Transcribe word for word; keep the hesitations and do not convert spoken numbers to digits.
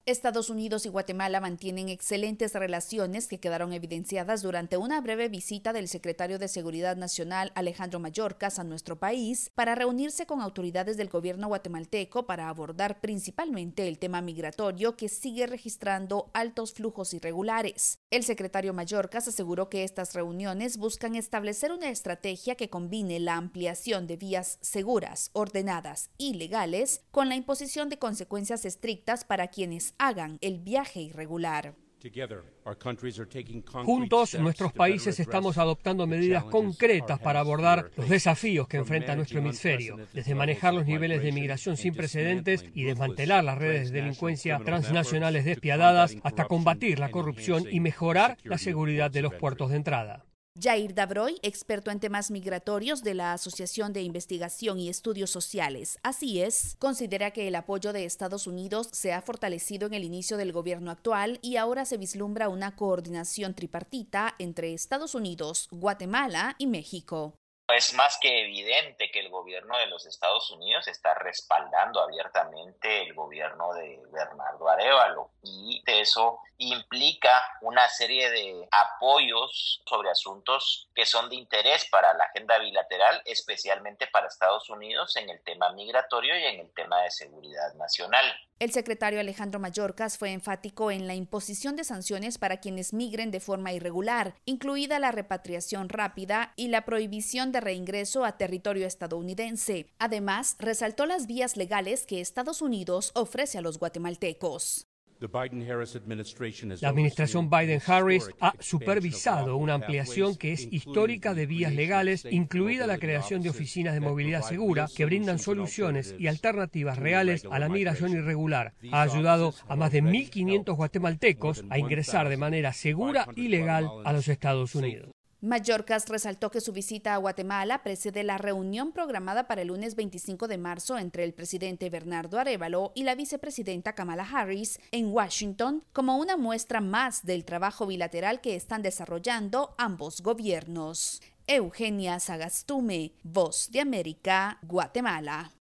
Estados Unidos y Guatemala mantienen excelentes relaciones que quedaron evidenciadas durante una breve visita del secretario de Seguridad Nacional Alejandro Mayorkas a nuestro país para reunirse con autoridades del gobierno guatemalteco para abordar principalmente el tema migratorio que sigue registrando altos flujos irregulares. El secretario Mayorkas aseguró que estas reuniones buscan establecer una estrategia que combine la ampliación de vías seguras, ordenadas y legales con la imposición de consecuencias estrictas para quienes hagan el viaje irregular. Juntos, nuestros países estamos adoptando medidas concretas para abordar los desafíos que enfrenta nuestro hemisferio, desde manejar los niveles de migración sin precedentes y desmantelar las redes de delincuencia transnacionales despiadadas hasta combatir la corrupción y mejorar la seguridad de los puertos de entrada. Jair Dabroy, experto en temas migratorios de la Asociación de Investigación y Estudios Sociales, así es, considera que el apoyo de Estados Unidos se ha fortalecido en el inicio del gobierno actual y ahora se vislumbra una coordinación tripartita entre Estados Unidos, Guatemala y México. Es más que evidente que el gobierno de los Estados Unidos está respaldando abiertamente el gobierno de Bernardo Arévalo y eso implica una serie de apoyos sobre asuntos que son de interés para la agenda bilateral, especialmente para Estados Unidos en el tema migratorio y en el tema de seguridad nacional. El secretario Alejandro Mayorkas fue enfático en la imposición de sanciones para quienes migren de forma irregular, incluida la repatriación rápida y la prohibición de reingreso a territorio estadounidense. Además, resaltó las vías legales que Estados Unidos ofrece a los guatemaltecos. La administración Biden-Harris ha supervisado una ampliación que es histórica de vías legales, incluida la creación de oficinas de movilidad segura que brindan soluciones y alternativas reales a la migración irregular. Ha ayudado a más de mil quinientos guatemaltecos a ingresar de manera segura y legal a los Estados Unidos. Mayorkas resaltó que su visita a Guatemala precede la reunión programada para el lunes veinticinco de marzo entre el presidente Bernardo Arévalo y la vicepresidenta Kamala Harris en Washington como una muestra más del trabajo bilateral que están desarrollando ambos gobiernos. Eugenia Sagastume, Voz de América, Guatemala.